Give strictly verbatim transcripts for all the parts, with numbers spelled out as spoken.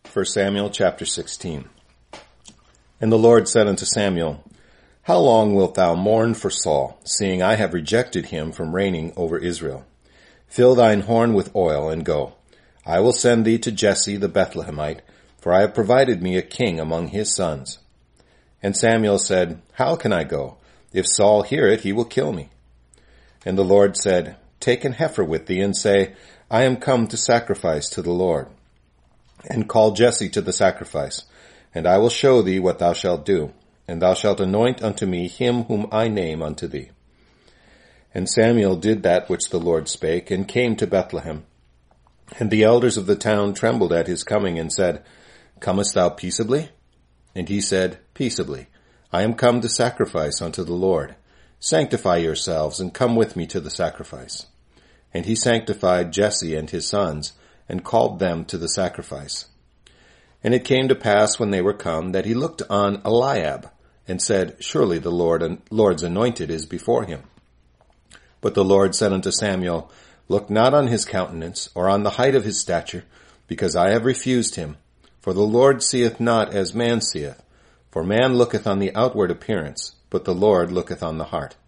First Samuel chapter sixteen. And the Lord said unto Samuel, How long wilt thou mourn for Saul, seeing I have rejected him from reigning over Israel? Fill thine horn with oil, and go. I will send thee to Jesse the Bethlehemite, for I have provided me a king among his sons. And Samuel said, How can I go? If Saul hear it, he will kill me. And the Lord said, Take an heifer with thee, and say, I am come to sacrifice to the Lord. And call Jesse to the sacrifice, and I will show thee what thou shalt do, and thou shalt anoint unto me him whom I name unto thee. And Samuel did that which the Lord spake, and came to Bethlehem. And the elders of the town trembled at his coming, and said, Comest thou peaceably? And he said, Peaceably. I am come to sacrifice unto the Lord. Sanctify yourselves, and come with me to the sacrifice. And he sanctified Jesse and his sons, and called them to the sacrifice. And it came to pass when they were come, that he looked on Eliab, and said, Surely the Lord, Lord's anointed is before him. But the Lord said unto Samuel, Look not on his countenance, or on the height of his stature, because I have refused him. For the Lord seeth not as man seeth. For man looketh on the outward appearance, but the Lord looketh on the heart.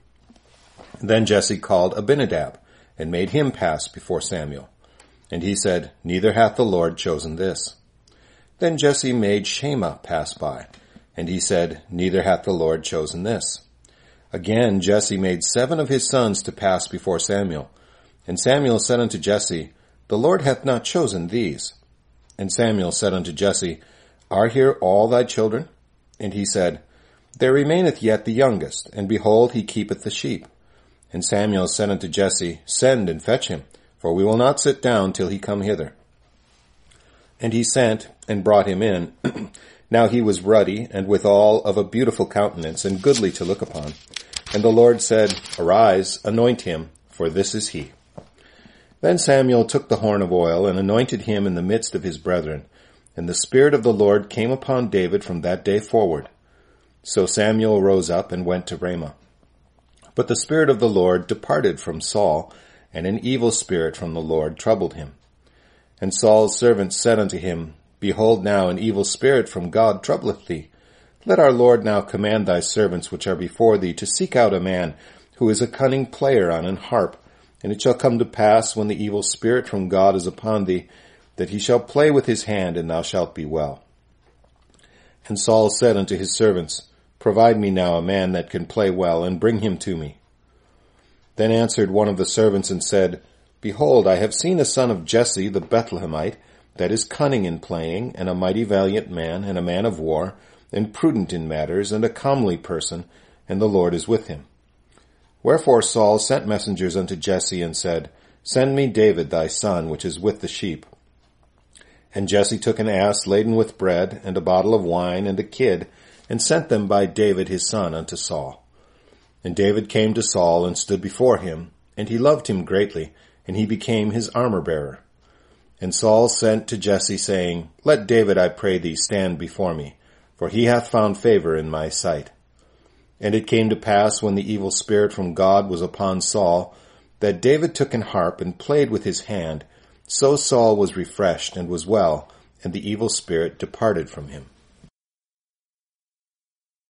Then Jesse called Abinadab, and made him pass before Samuel. And he said, Neither hath the Lord chosen this. Then Jesse made Shammah pass by, and he said, Neither hath the Lord chosen this. Again Jesse made seven of his sons to pass before Samuel. And Samuel said unto Jesse, The Lord hath not chosen these. And Samuel said unto Jesse, Are here all thy children? And he said, There remaineth yet the youngest, and behold, he keepeth the sheep. And Samuel said unto Jesse, Send and fetch him, for we will not sit down till he come hither. And he sent, and brought him in. Now he was ruddy, and withal of a beautiful countenance, and goodly to look upon. And the Lord said, Arise, anoint him, for this is he. Then Samuel took the horn of oil, and anointed him in the midst of his brethren. And the Spirit of the Lord came upon David from that day forward. So Samuel rose up, and went to Ramah. But the Spirit of the Lord departed from Saul, and an evil spirit from the Lord troubled him. And Saul's servants said unto him, Behold, now an evil spirit from God troubleth thee. Let our Lord now command thy servants which are before thee to seek out a man who is a cunning player on an harp, and it shall come to pass, when the evil spirit from God is upon thee, that he shall play with his hand, and thou shalt be well. And Saul said unto his servants, Provide me now a man that can play well, and bring him to me. Then answered one of the servants and said, Behold, I have seen a son of Jesse the Bethlehemite, that is cunning in playing, and a mighty valiant man, and a man of war, and prudent in matters, and a comely person, and the Lord is with him. Wherefore Saul sent messengers unto Jesse, and said, Send me David thy son, which is with the sheep. And Jesse took an ass laden with bread, and a bottle of wine, and a kid, and sent them by David his son unto Saul. And David came to Saul, and stood before him, and he loved him greatly, and he became his armor-bearer. And Saul sent to Jesse, saying, Let David, I pray thee, stand before me, for he hath found favor in my sight. And it came to pass, when the evil spirit from God was upon Saul, that David took an harp, and played with his hand. So Saul was refreshed, and was well, and the evil spirit departed from him.